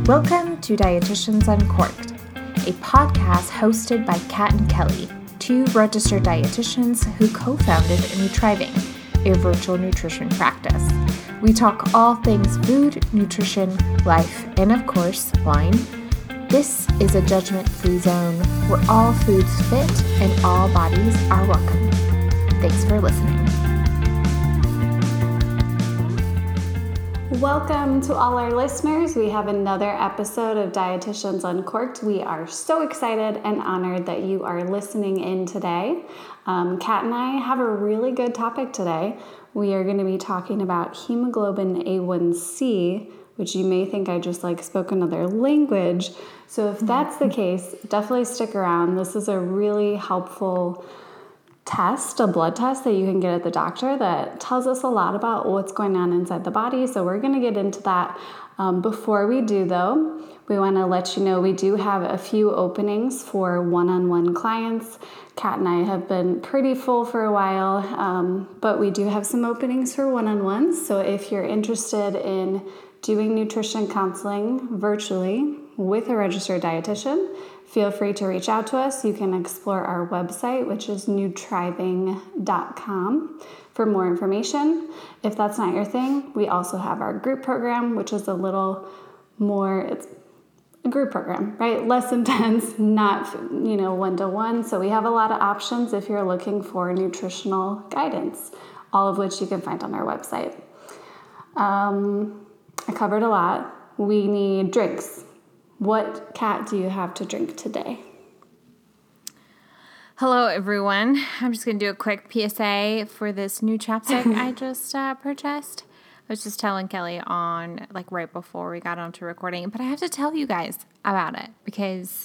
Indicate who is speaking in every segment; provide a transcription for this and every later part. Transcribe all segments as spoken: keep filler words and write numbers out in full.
Speaker 1: Welcome to Dietitians Uncorked, a podcast hosted by Kat and Kelly, two registered dietitians who co-founded Nutriving, a virtual nutrition practice. We talk all things food, nutrition, life, and of course, wine. This is a judgment-free zone where all foods fit and all bodies are welcome. Thanks for listening.
Speaker 2: Welcome to all our listeners. We have another episode of Dietitians Uncorked. We are so excited and honored that you are listening in today. Um, Kat and I have a really good topic today. We are going to be talking about hemoglobin A one C, which you may think I just like spoke another language. So if that's the case, definitely stick around. This is a really helpful test, a blood test that you can get at the doctor that tells us a lot about what's going on inside the body. So we're going to get into that. Um, before we do, though, we want to let you know we do have a few openings for one-on-one clients. Kat and I have been pretty full for a while, um, but we do have some openings for one-on-ones. So if you're interested in doing nutrition counseling virtually with a registered dietitian, feel free to reach out to us. You can explore our website, which is nutriving dot com, for more information. If that's not your thing, we also have our group program, which is a little more, it's a group program, right? Less intense, not, you know, one-to-one. So we have a lot of options if you're looking for nutritional guidance, all of which you can find on our website. Um, I covered a lot. We need drinks. What, Kat, do you have to drink today?
Speaker 1: Hello, everyone. I'm just going to do a quick P S A for this new chapstick I just uh, purchased. I was just telling Kelly on, like, right before we got onto recording, but I have to tell you guys about it because,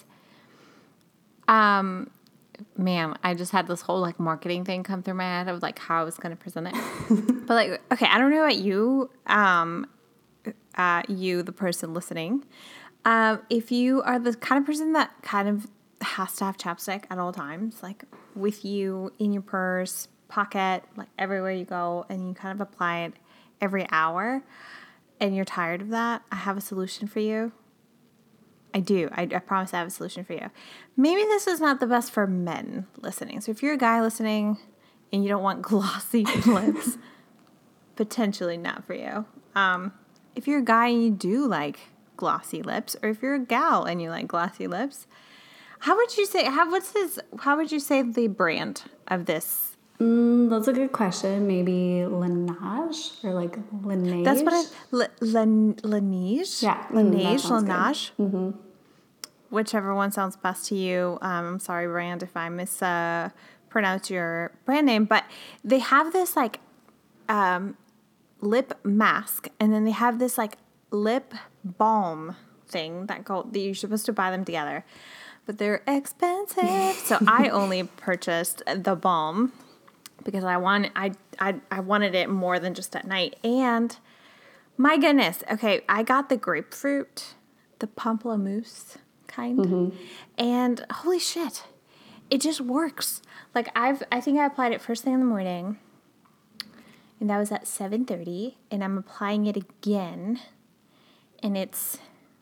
Speaker 1: um, man, I just had this whole, like, marketing thing come through my head of, like, how I was going to present it. But, like, okay, I don't know about you, um, uh, you, the person listening. Um, if you are the kind of person that kind of has to have chapstick at all times, like with you in your purse, pocket, like everywhere you go, and you kind of apply it every hour, and you're tired of that, I have a solution for you. I do. I, I promise I have a solution for you. Maybe this is not the best for men listening. So if you're a guy listening and you don't want glossy lips, potentially not for you. Um, if you're a guy and you do like glossy lips, or if you're a gal and you like glossy lips, how would you say, how, what's his, how would you say the brand of this?
Speaker 2: Mm, that's a good question. Maybe Laneige or like Laneige.
Speaker 1: That's what I, L- Lan- Laneige?
Speaker 2: Yeah.
Speaker 1: Laneige, Laneige.
Speaker 2: Mm-hmm.
Speaker 1: Whichever one sounds best to you. Um, I'm sorry, brand, if I mispronounce uh, your brand name, but they have this like um, lip mask, and then they have this like lip balm thing that go that you're supposed to buy them together, but they're expensive. So I only purchased the balm because I want I, I I wanted it more than just at night. And my goodness, okay, I got the grapefruit, the pamplemousse kind, mm-hmm. and holy shit, it just works. Like I've I think I applied it first thing in the morning, and that was at seven thirty, and I'm applying it again. And it's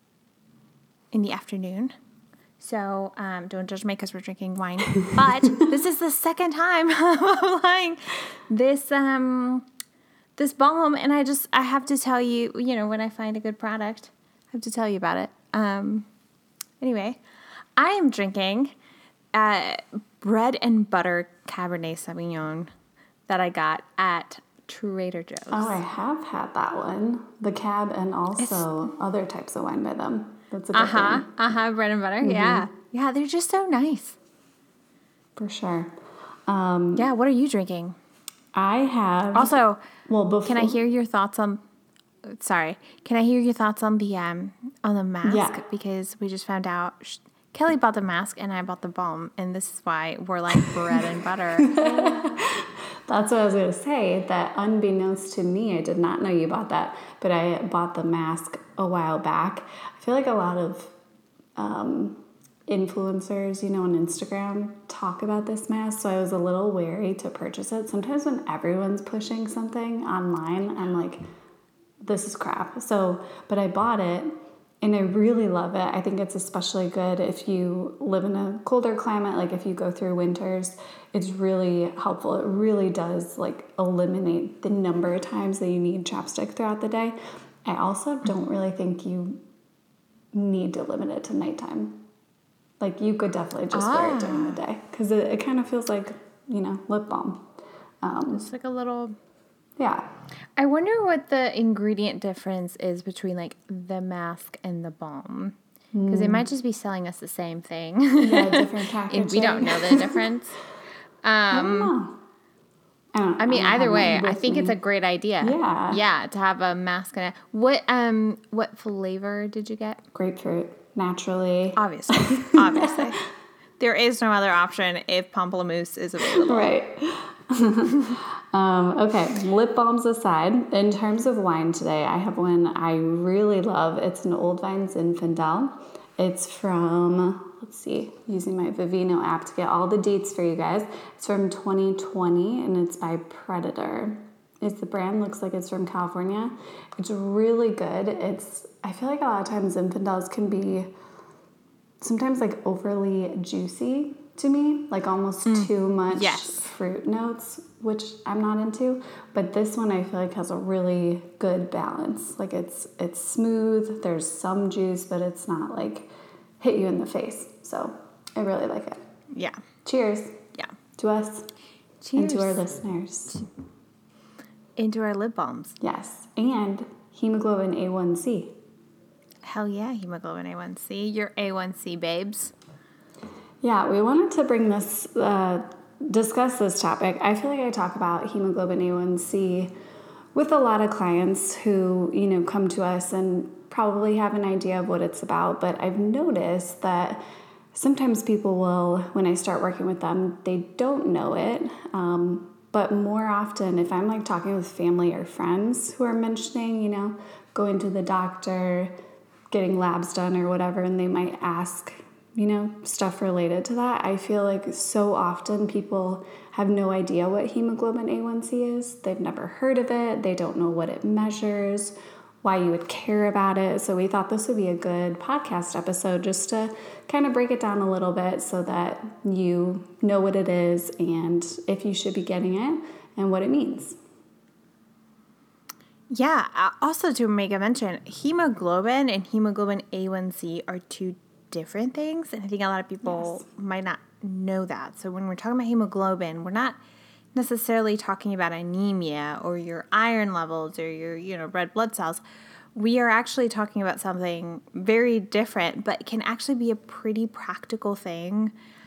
Speaker 1: in the afternoon. So um, don't judge me because we're drinking wine. But this is the second time I'm applying this um, this balm. And I just, I have to tell you, you know, when I find a good product, I have to tell you about it. Um, anyway, I am drinking uh, bread and butter Cabernet Sauvignon that I got at Trader Joe's.
Speaker 2: Oh, I have had that one. The Cab and also it's, other types of wine by them. That's a good
Speaker 1: uh-huh,
Speaker 2: thing.
Speaker 1: Uh-huh, bread and butter, mm-hmm. yeah. Yeah, they're just so nice.
Speaker 2: For sure. Um,
Speaker 1: yeah, what are you drinking?
Speaker 2: I have...
Speaker 1: Also,
Speaker 2: well, before,
Speaker 1: can I hear your thoughts on... Sorry. Can I hear your thoughts on the um on the mask?
Speaker 2: Yeah.
Speaker 1: Because we just found out... Sh- Kelly bought the mask and I bought the balm, and this is why we're like bread and butter.
Speaker 2: That's what I was going to say, that unbeknownst to me, I did not know you bought that, but I bought the mask a while back. I feel like a lot of um, influencers, you know, on Instagram talk about this mask, so I was a little wary to purchase it. Sometimes when everyone's pushing something online, I'm like, this is crap. So, but I bought it, and I really love it. I think it's especially good if you live in a colder climate, like if you go through winters. It's really helpful. It really does like eliminate the number of times that you need chapstick throughout the day. I also don't really think you need to limit it to nighttime. Like you could definitely just ah. wear it during the day because it, it kind of feels like, you know, lip balm. Um,
Speaker 1: it's like a little...
Speaker 2: Yeah.
Speaker 1: I wonder what the ingredient difference is between like the mask and the balm. Because mm. they might just be selling us the same thing.
Speaker 2: Yeah, different packaging.
Speaker 1: We don't know the difference. Um,
Speaker 2: I don't know. I, don't,
Speaker 1: I mean,
Speaker 2: I
Speaker 1: either way, I think
Speaker 2: me.
Speaker 1: it's a great idea.
Speaker 2: Yeah.
Speaker 1: Yeah, to have a mask and a... What, um, what flavor did you get?
Speaker 2: Grapefruit, naturally.
Speaker 1: Obviously. Obviously. There is no other option if pamplemousse is available.
Speaker 2: Right. um, okay, lip balms aside, in terms of wine today, I have one I really love. It's an Old Vine Zinfandel. It's from, let's see, using my Vivino app to get all the dates for you guys. It's from twenty twenty, and it's by Predator. It's the brand, looks like it's from California. It's really good. It's, I feel like a lot of times Zinfandels can be sometimes like overly juicy to me, like almost mm. too much
Speaker 1: yes.
Speaker 2: fruit notes, which I'm not into. But this one I feel like has a really good balance. Like it's it's smooth, there's some juice, but it's not like hit you in the face. So I really like it.
Speaker 1: Yeah.
Speaker 2: Cheers.
Speaker 1: Yeah.
Speaker 2: To us.
Speaker 1: Cheers.
Speaker 2: And to our listeners.
Speaker 1: Into our lip balms.
Speaker 2: Yes. And hemoglobin A one C.
Speaker 1: Hell yeah, hemoglobin A one C. Your A one C babes.
Speaker 2: Yeah, we wanted to bring this, uh, discuss this topic. I feel like I talk about hemoglobin A one C with a lot of clients who, you know, come to us and probably have an idea of what it's about. But I've noticed that sometimes people will, when I start working with them, they don't know it. Um, but more often, if I'm like talking with family or friends who are mentioning, you know, going to the doctor, getting labs done or whatever, and they might ask, you know, stuff related to that. I feel like so often people have no idea what hemoglobin A one C is. They've never heard of it. They don't know what it measures, why you would care about it. So we thought this would be a good podcast episode just to kind of break it down a little bit so that you know what it is and if you should be getting it and what it means.
Speaker 1: Yeah, also to make a mention, hemoglobin and hemoglobin A one C are two different things, and I think a lot of people yes. might not know that. So when we're talking about hemoglobin, we're not necessarily talking about anemia or your iron levels or your, you know, red blood cells. We are actually talking about something very different, but can actually be a pretty practical thing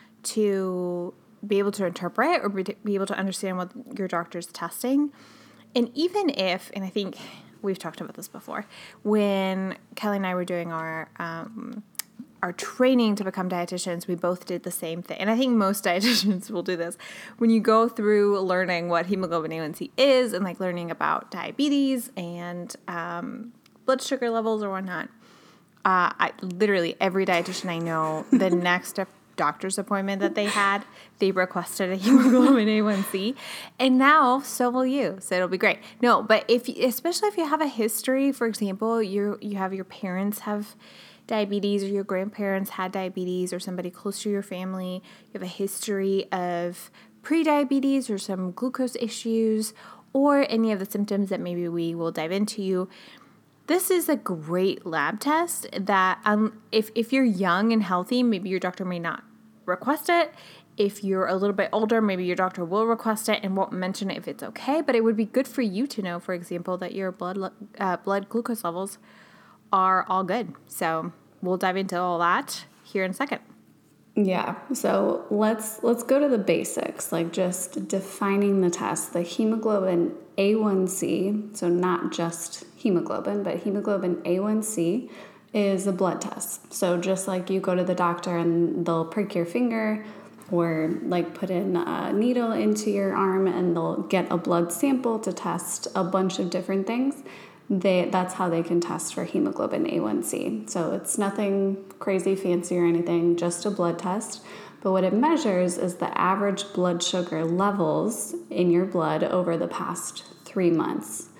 Speaker 1: to be able to interpret or be able to understand what your doctor's testing. And even if, and I think we've talked about this before, when Kelly and I were doing our um, our training to become dietitians, we both did the same thing. And I think most dietitians will do this. When you go through learning what hemoglobin A one C is and like learning about diabetes and um, blood sugar levels or whatnot, uh, I literally every dietitian I know, the next doctor's appointment that they had, they requested a hemoglobin A one C, and now so will you. So it'll be great. No, but if especially if you have a history, for example, you you have your parents have diabetes or your grandparents had diabetes or somebody close to your family, you have a history of pre-diabetes or some glucose issues or any of the symptoms that maybe we will dive into you. This is a great lab test that um, if, if you're young and healthy, maybe your doctor may not request it. If you're a little bit older, maybe your doctor will request it and won't mention it if it's okay. But it would be good for you to know, for example, that your blood uh, blood glucose levels are all good. So we'll dive into all that here in a second.
Speaker 2: Yeah, so let's let's go to the basics, like just defining the test. The hemoglobin A one C, so not just hemoglobin, but hemoglobin A one C is a blood test. So just like you go to the doctor and they'll prick your finger or like put in a needle into your arm and they'll get a blood sample to test a bunch of different things. They that's how they can test for hemoglobin A one C. So it's nothing crazy fancy or anything, just a blood test. But what it measures is the average blood sugar levels in your blood over the past three months.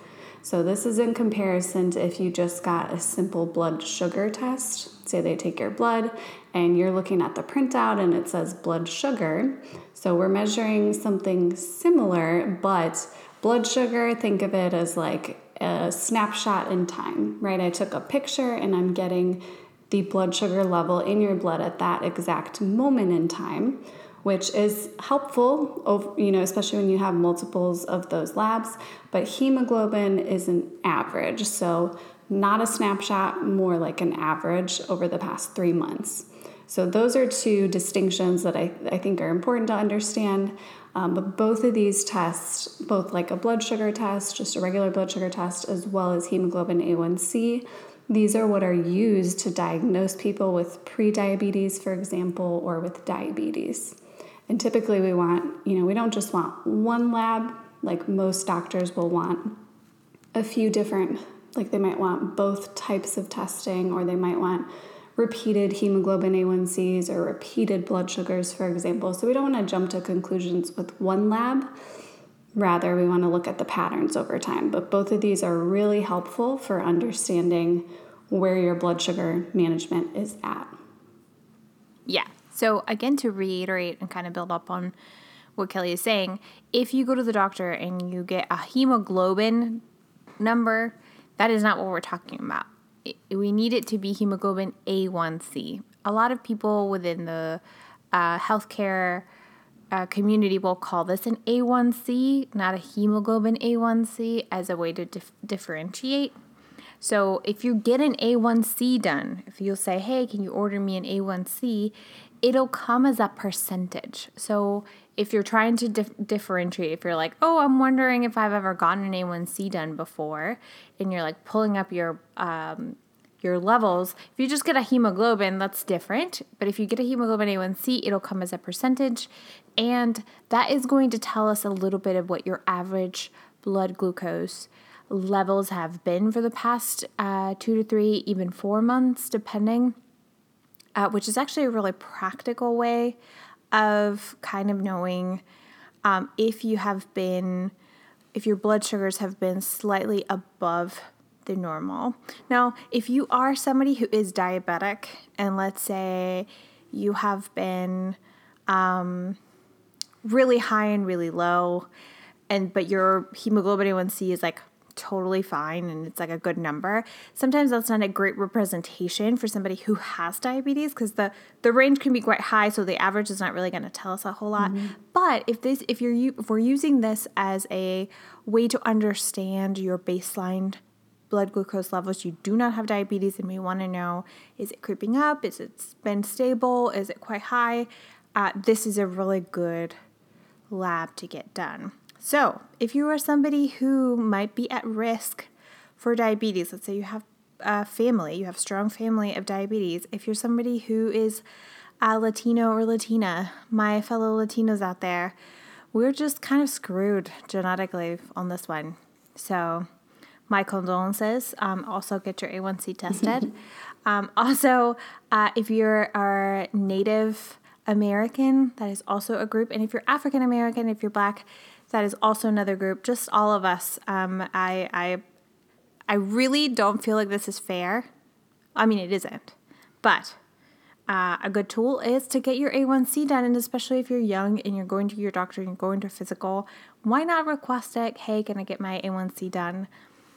Speaker 2: So this is in comparison to if you just got a simple blood sugar test. Say they take your blood and you're looking at the printout and it says blood sugar. So we're measuring something similar, but blood sugar, think of it as like a snapshot in time, right? I took a picture and I'm getting the blood sugar level in your blood at that exact moment in time, which is helpful, you know, especially when you have multiples of those labs. But hemoglobin is an average, so not a snapshot, more like an average over the past three months. So those are two distinctions that I, I think are important to understand. Um, but both of these tests, both like a blood sugar test, just a regular blood sugar test, as well as hemoglobin A one C, these are what are used to diagnose people with prediabetes, for example, or with diabetes. And typically we want, you know, we don't just want one lab, like most doctors will want a few different, like they might want both types of testing, or they might want repeated hemoglobin A one C's or repeated blood sugars, for example. So we don't want to jump to conclusions with one lab. Rather, we want to look at the patterns over time. But both of these are really helpful for understanding where your blood sugar management is at.
Speaker 1: Yeah. So again, to reiterate and kind of build up on what Kelly is saying, if you go to the doctor and you get a hemoglobin number, that is not what we're talking about. It, we need it to be hemoglobin A one C. A lot of people within the uh, healthcare uh, community will call this an A one C, not a hemoglobin A one C, as a way to dif- differentiate. So if you get an A one C done, if you'll say, hey, can you order me an A one C, it'll come as a percentage. So if you're trying to dif- differentiate, if you're like, oh, I'm wondering if I've ever gotten an A one C done before, and you're like pulling up your um, your levels, if you just get a hemoglobin, that's different. But if you get a hemoglobin A one C, it'll come as a percentage. And that is going to tell us a little bit of what your average blood glucose levels have been for the past uh, two to three, even four months, depending, uh, which is actually a really practical way of kind of knowing um, if you have been, if your blood sugars have been slightly above the normal. Now, if you are somebody who is diabetic, and let's say you have been um, really high and really low, and but your hemoglobin A one C is like totally fine and it's like a good number, sometimes that's not a great representation for somebody who has diabetes, because the the range can be quite high, so the average is not really going to tell us a whole lot. Mm-hmm. But if this if you're if we're using this as a way to understand your baseline blood glucose levels, you do not have diabetes, and we want to know, is it creeping up, is it been stable, is it quite high, uh, this is a really good lab to get done. So if you are somebody who might be at risk for diabetes, let's say you have a family, you have a strong family of diabetes, if you're somebody who is a Latino or Latina, my fellow Latinos out there, we're just kind of screwed genetically on this one. So my condolences. Um, also get your A one C tested. um, also, uh, if you're a Native American, that is also a group. And if you're African American, if you're Black, that is also another group. Just all of us. Um, I, I, I really don't feel like this is fair. I mean, it isn't. But uh, a good tool is to get your A one C done. And especially if you're young and you're going to your doctor and you're going to a physical, why not request it? Hey, can I get my A one C done?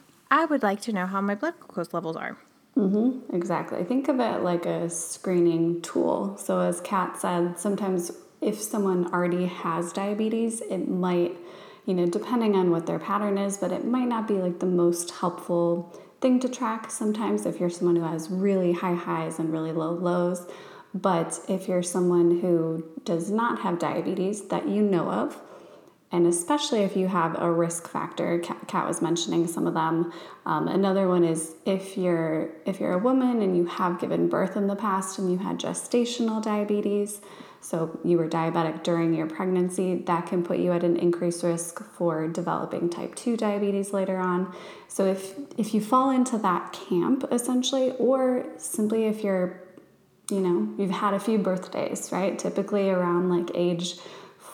Speaker 1: I would like to know how my blood glucose levels are.
Speaker 2: Mm-hmm, exactly. Think of it like a screening tool. So as Kat said, sometimes if someone already has diabetes, it might, you know, depending on what their pattern is, but it might not be like the most helpful thing to track sometimes if you're someone who has really high highs and really low lows. But if you're someone who does not have diabetes that you know of, and especially if you have a risk factor, Kat was mentioning some of them. Um, another one is if you're if you're a woman and you have given birth in the past and you had gestational diabetes, so you were diabetic during your pregnancy, that can put you at an increased risk for developing type two diabetes later on. So if if you fall into that camp, essentially, or simply if you're, you know, you've had a few birthdays, right? Typically around like age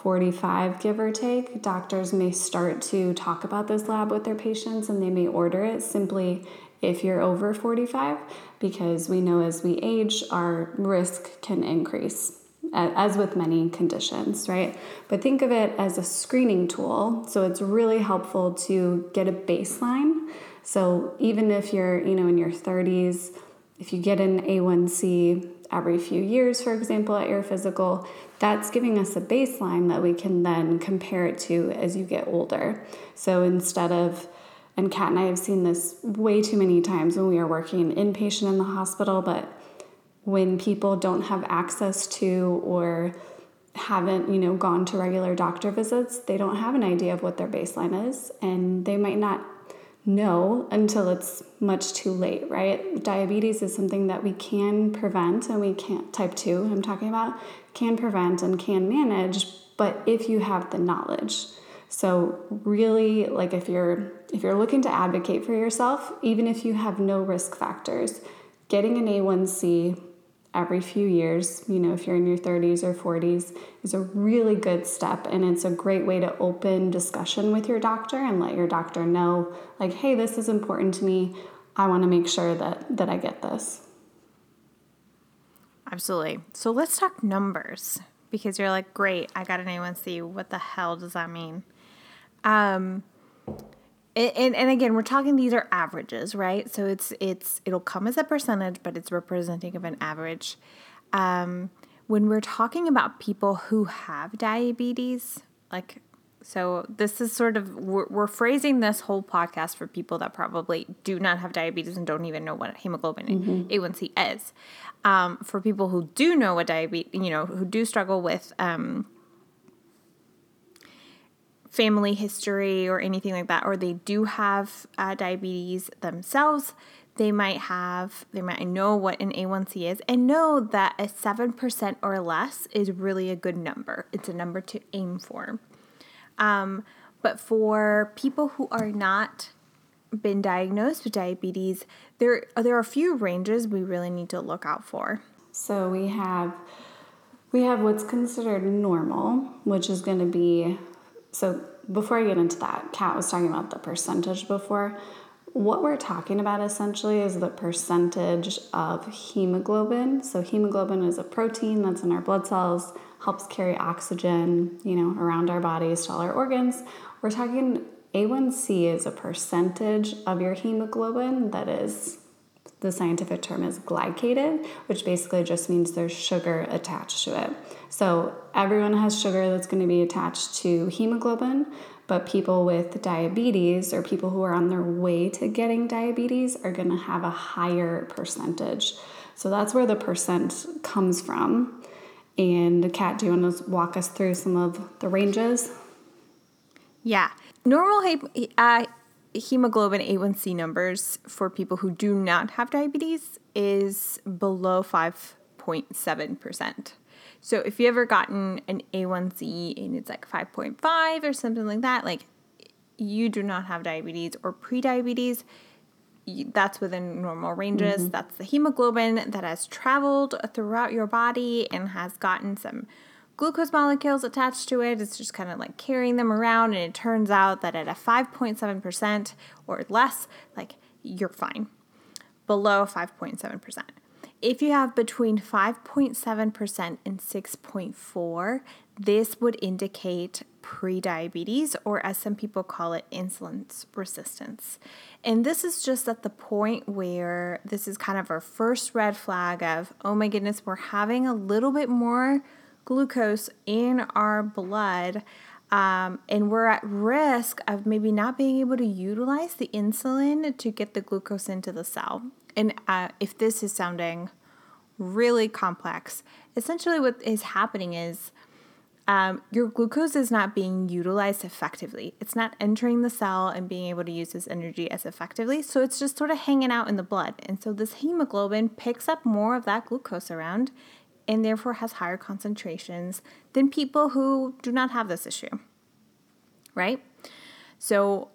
Speaker 2: forty-five, give or take, doctors may start to talk about this lab with their patients, and they may order it simply if you're over forty-five, because we know as we age, our risk can increase, as with many conditions, right? But think of it as a screening tool. So it's really helpful to get a baseline. So even if you're, you know, in your thirties, if you get an A one C every few years, for example, at your physical, that's giving us a baseline that we can then compare it to as you get older. So instead of, and Kat and I have seen this way too many times when we are working inpatient in the hospital, but when people don't have access to or haven't, you know, gone to regular doctor visits, they don't have an idea of what their baseline is, and they might not know until it's much too late, right? Diabetes is something that we can prevent, and we can't, type two I'm talking about, can prevent and can manage, but if you have the knowledge. So really, like if you're if you're looking to advocate for yourself, even if you have no risk factors, getting an A one C every few years, you know, if you're in your thirties or forties, is a really good step. And it's a great way to open discussion with your doctor and let your doctor know, like, hey, this is important to me. I want to make sure that, that I get this.
Speaker 1: Absolutely. So let's talk numbers, because you're like, great, I got an A one C. What the hell does that mean? Um, And, and again, we're talking, these are averages, right? So it's, it's, it'll come as a percentage, but it's representing of an average. Um, when we're talking about people who have diabetes, like, so this is sort of, we're, we're phrasing this whole podcast for people that probably do not have diabetes and don't even know what hemoglobin mm-hmm. A one C is. Um, for people who do know what diabetes, you know, who do struggle with, um, family history or anything like that, or they do have uh, diabetes themselves, they might have, they might know what an A one C is and know that a seven percent or less is really a good number. It's a number to aim for. Um, but for people who are not been diagnosed with diabetes, there, there are a few ranges we really need to look out for.
Speaker 2: So we have, we have what's considered normal, which is going to be, so before I get into that, Kat was talking about the percentage before. What we're talking about essentially is the percentage of hemoglobin. So hemoglobin is a protein that's in our blood cells, helps carry oxygen, you know, around our bodies to all our organs. We're talking A one C is a percentage of your hemoglobin that is, the scientific term is glycated, which basically just means there's sugar attached to it. So everyone has sugar that's going to be attached to hemoglobin, but people with diabetes or people who are on their way to getting diabetes are going to have a higher percentage. So that's where the percent comes from. And Kat, do you want to walk us through some of the ranges?
Speaker 1: Yeah. Normal uh, hemoglobin A one C numbers for people who do not have diabetes is below five point seven percent. So if you ever gotten an A one C and it's like five point five or something like that, like you do not have diabetes or pre-diabetes. That's within normal ranges. Mm-hmm. That's the hemoglobin that has traveled throughout your body and has gotten some glucose molecules attached to it. It's just kind of like carrying them around, and it turns out that at a five point seven percent or less, like you're fine. Below five point seven percent. If you have between five point seven percent and six point four, this would indicate pre-diabetes, or as some people call it, insulin resistance. And this is just at the point where this is kind of our first red flag of, oh my goodness, we're having a little bit more glucose in our blood, um, and we're at risk of maybe not being able to utilize the insulin to get the glucose into the cell. And uh, if this is sounding really complex, essentially what is happening is um, your glucose is not being utilized effectively. It's not entering the cell and being able to use this energy as effectively. So it's just sort of hanging out in the blood. And so this hemoglobin picks up more of that glucose around and therefore has higher concentrations than people who do not have this issue, right? So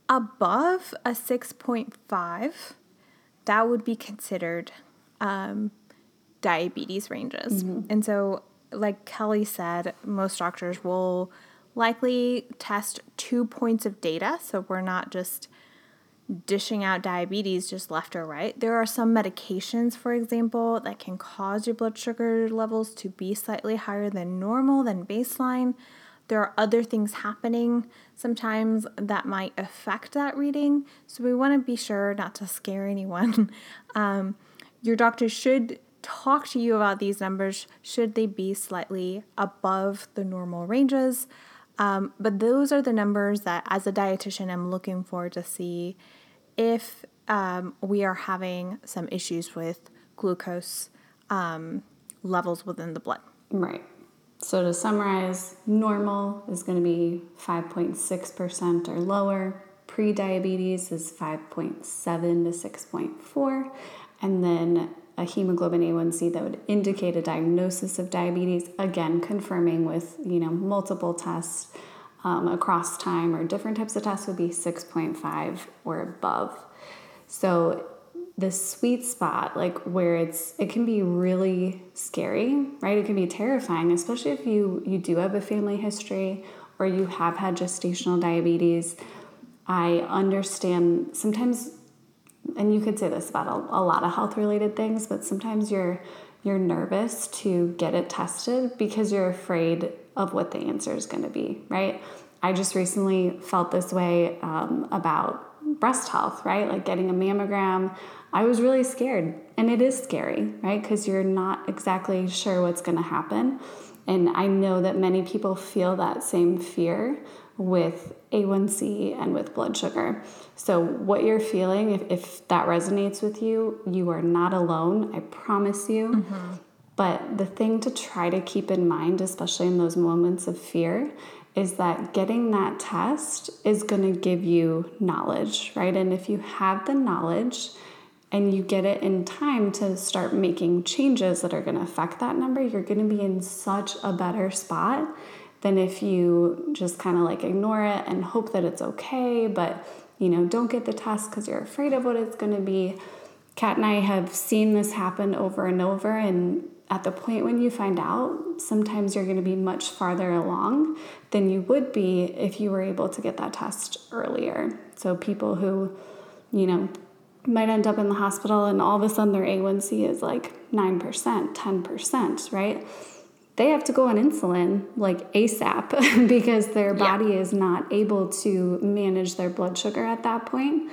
Speaker 1: above a six point five, that would be considered um, diabetes ranges. Mm-hmm. And so like Kelly said, most doctors will likely test two points of data. So we're not just dishing out diabetes just left or right. There are some medications, for example, that can cause your blood sugar levels to be slightly higher than normal, than baseline. There are other things happening sometimes that might affect that reading. So we want to be sure not to scare anyone. um, your doctor should talk to you about these numbers should they be slightly above the normal ranges. Um, but those are the numbers that, as a dietitian, I'm looking for to see if um, we are having some issues with glucose um, levels within the blood.
Speaker 2: Right. So to summarize, normal is going to be five point six percent or lower. Pre-diabetes is five point seven to six point four. And then a hemoglobin A one C that would indicate a diagnosis of diabetes, again, confirming with, you know, multiple tests um, across time or different types of tests would be six point five or above. So the sweet spot, like where it's, it can be really scary, right? It can be terrifying, especially if you, you do have a family history or you have had gestational diabetes. I understand sometimes, and you could say this about a, a lot of health-related things, but sometimes you're you're nervous to get it tested because you're afraid of what the answer is going to be, right? I just recently felt this way um, about breast health, right? Like getting a mammogram. I was really scared, and it is scary, right? Because you're not exactly sure what's going to happen. And I know that many people feel that same fear with A one C and with blood sugar. So what you're feeling, if, if that resonates with you, you are not alone, I promise you. Mm-hmm. But the thing to try to keep in mind, especially in those moments of fear, is that getting that test is going to give you knowledge, right? And if you have the knowledge and you get it in time to start making changes that are going to affect that number, you're going to be in such a better spot than if you just kind of like ignore it and hope that it's okay, but, you know, don't get the test because you're afraid of what it's going to be. Kat and I have seen this happen over and over, and at the point when you find out, sometimes you're going to be much farther along than you would be if you were able to get that test earlier. So people who, you know, might end up in the hospital and all of a sudden their A one C is like nine percent, ten percent, right? They have to go on insulin like ASAP because their body yeah. is not able to manage their blood sugar at that point.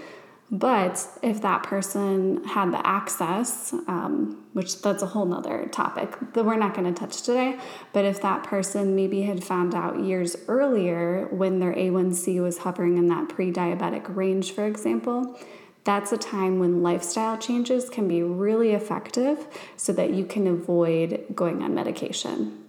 Speaker 2: But if that person had the access, um, which that's a whole nother topic that we're not going to touch today, but if that person maybe had found out years earlier when their A one C was hovering in that pre-diabetic range, for example, that's a time when lifestyle changes can be really effective so that you can avoid going on medication.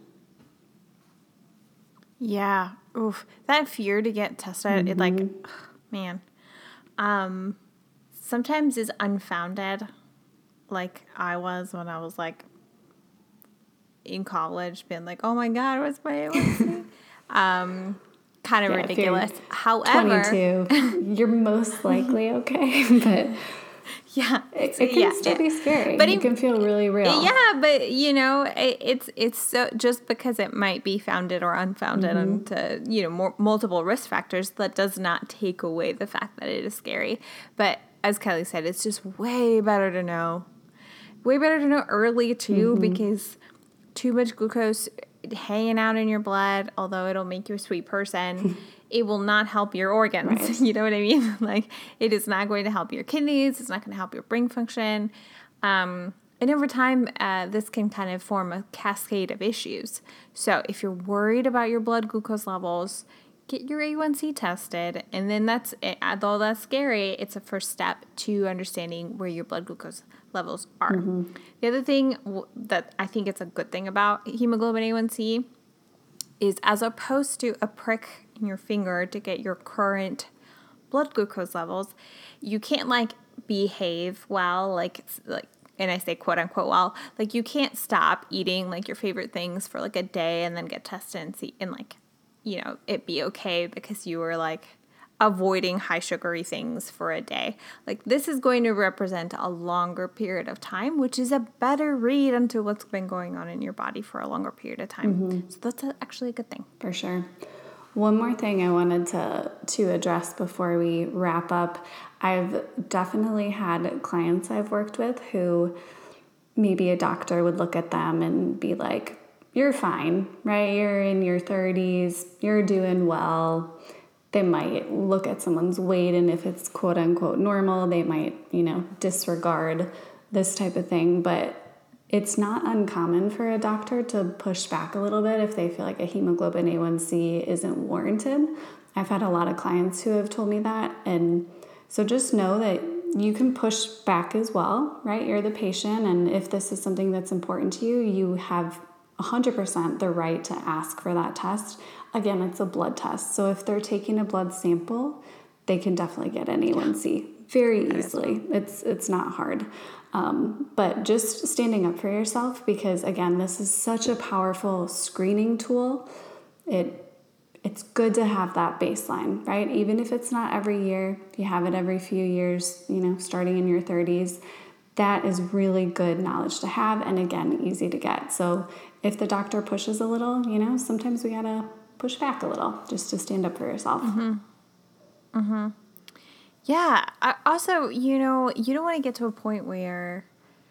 Speaker 1: Yeah. Oof. That fear to get tested, mm-hmm. it like, man, um, sometimes is unfounded. Like I was when I was like in college, being like, oh my God, what's my A one C? um, kind of yeah, ridiculous. However,
Speaker 2: twenty-two, you're most likely okay, but
Speaker 1: yeah,
Speaker 2: it, it can
Speaker 1: yeah,
Speaker 2: still
Speaker 1: yeah.
Speaker 2: be scary.
Speaker 1: But
Speaker 2: it, it can feel really real.
Speaker 1: Yeah, but you know, it, it's it's so just because it might be founded or unfounded mm-hmm. onto you know more, multiple risk factors, that does not take away the fact that it is scary. But as Kelly said, it's just way better to know, way better to know early too, mm-hmm. because too much glucose hanging out in your blood, although it'll make you a sweet person, it will not help your organs. Right. You know what I mean? Like it is not going to help your kidneys. It's not going to help your brain function. Um, and over time, uh, this can kind of form a cascade of issues. So if you're worried about your blood glucose levels, get your A one C tested. And then that's, although that's scary, it's a first step to understanding where your blood glucose levels are. Mm-hmm. The other thing w- that I think it's a good thing about hemoglobin A one C is, as opposed to a prick in your finger to get your current blood glucose levels, you can't like behave well, like like and I say quote unquote well, like you can't stop eating like your favorite things for like a day and then get tested and see and like, you know, it be okay because you were like avoiding high sugary things for a day. Like this is going to represent a longer period of time, which is a better read into what's been going on in your body for a longer period of time. Mm-hmm. So that's a, actually a good thing.
Speaker 2: For sure. One more thing I wanted to, to address before we wrap up. I've definitely had clients I've worked with who maybe a doctor would look at them and be like, you're fine, right? You're in your thirties, you're doing well. They might look at someone's weight, and if it's quote unquote normal, they might, you know, disregard this type of thing. But it's not uncommon for a doctor to push back a little bit if they feel like a hemoglobin A one C isn't warranted. I've had a lot of clients who have told me that. And so just know that you can push back as well, right? You're the patient. And if this is something that's important to you, you have one hundred percent the right to ask for that test. Again, it's a blood test. So if they're taking a blood sample, they can definitely get an A one C very easily. It's it's not hard. Um, but just standing up for yourself, because again, this is such a powerful screening tool. It it's good to have that baseline, right? Even if it's not every year, if you have it every few years, you know, starting in your thirties, that is really good knowledge to have, and again, easy to get. So if the doctor pushes a little, you know, sometimes we gotta push back a little just to stand up for yourself.
Speaker 1: Mm-hmm. Mm-hmm. Yeah. I, also, you know, you don't want to get to a point where,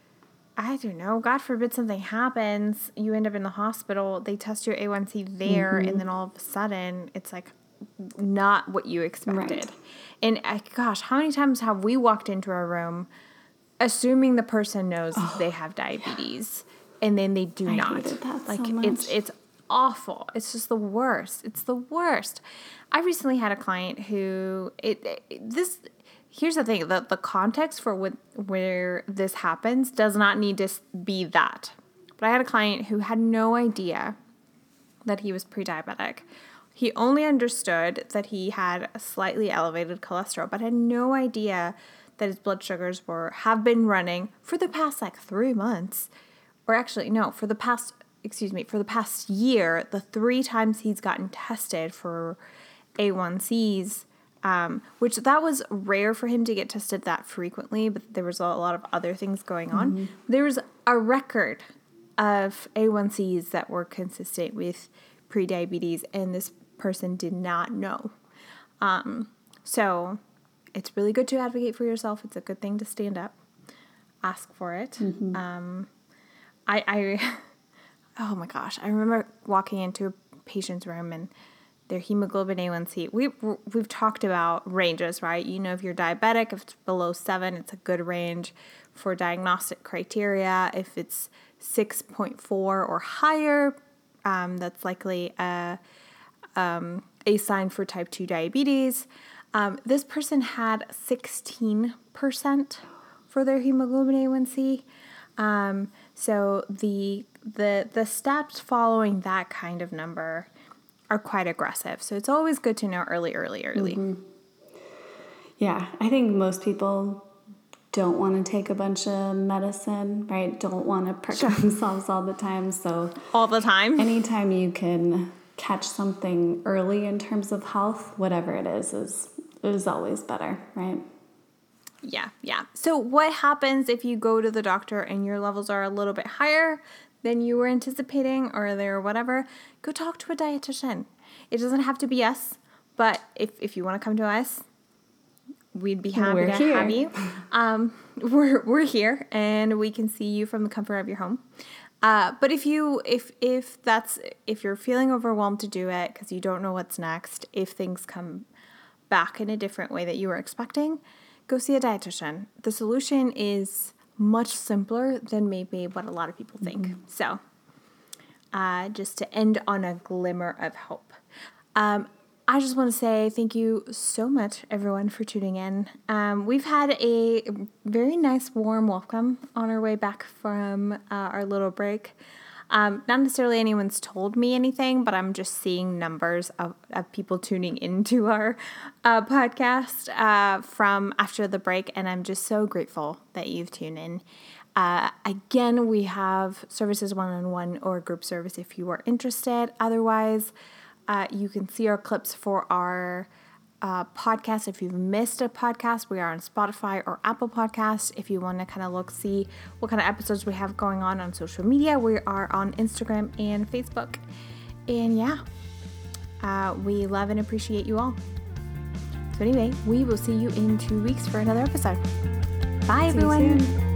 Speaker 1: I don't know, God forbid something happens, you end up in the hospital, they test your A one C there, mm-hmm. and then all of a sudden it's like not what you expected. Right. And uh, gosh, how many times have we walked into a room assuming the person knows oh, they have diabetes, yeah. and then they do
Speaker 2: I
Speaker 1: not.
Speaker 2: Hated that
Speaker 1: like
Speaker 2: so much.
Speaker 1: it's it's awful. It's just the worst. It's the worst. I recently had a client who it, it this here's the thing, the, the context for what, where this happens does not need to be that. But I had a client who had no idea that he was pre-diabetic. He only understood that he had a slightly elevated cholesterol, but had no idea that his blood sugars were have been running for the past like three months. Or actually, no, for the past, excuse me, for the past year, the three times he's gotten tested for A one Cs, um, which that was rare for him to get tested that frequently, but there was a lot of other things going on. Mm-hmm. There was a record of A one Cs that were consistent with prediabetes, and this person did not know. Um, so it's really good to advocate for yourself. It's a good thing to stand up, ask for it. Mm-hmm. Um, I, I, oh my gosh, I remember walking into a patient's room and their hemoglobin A one C. We we've talked about ranges, right? You know, if you're diabetic, if it's below seven, it's a good range for diagnostic criteria. If it's six point four or higher, um, that's likely a um, a sign for type two diabetes. Um, this person had sixteen percent for their hemoglobin A one C. Um, so the the the steps following that kind of number are quite aggressive. So it's always good to know early, early, early.
Speaker 2: Mm-hmm. Yeah, I think most people don't want to take a bunch of medicine, right? Don't want to prick sure. themselves all the time. So
Speaker 1: all the time.
Speaker 2: Anytime you can catch something early in terms of health, whatever it is, is is always better, right?
Speaker 1: Yeah, yeah. So what happens if you go to the doctor and your levels are a little bit higher than you were anticipating, or they're whatever? Go talk to a dietitian. It doesn't have to be us, but if, if you want to come to us, we'd be happy
Speaker 2: we're
Speaker 1: to
Speaker 2: here.
Speaker 1: have you. Um, we're we're here, and we can see you from the comfort of your home. Uh, but if you if if that's if you're feeling overwhelmed to do it because you don't know what's next, if things come back in a different way that you were expecting, go see a dietitian. The solution is much simpler than maybe what a lot of people think. Mm-hmm. So, uh, just to end on a glimmer of hope. Um, I just want to say thank you so much, everyone, for tuning in. Um, we've had a very nice, warm welcome on our way back from uh, our little break. Um, not necessarily anyone's told me anything, but I'm just seeing numbers of, of people tuning into our uh, podcast uh, from after the break, and I'm just so grateful that you've tuned in. Uh, again, we have services one-on-one or group service if you are interested. Otherwise, uh, you can see our clips for our uh, podcast. If you've missed a podcast, we are on Spotify or Apple Podcasts. If you want to kind of look, see what kind of episodes we have going on on social media, we are on Instagram and Facebook. And yeah, uh, we love and appreciate you all. So anyway, we will see you in two weeks for another episode. Bye,
Speaker 2: see
Speaker 1: everyone.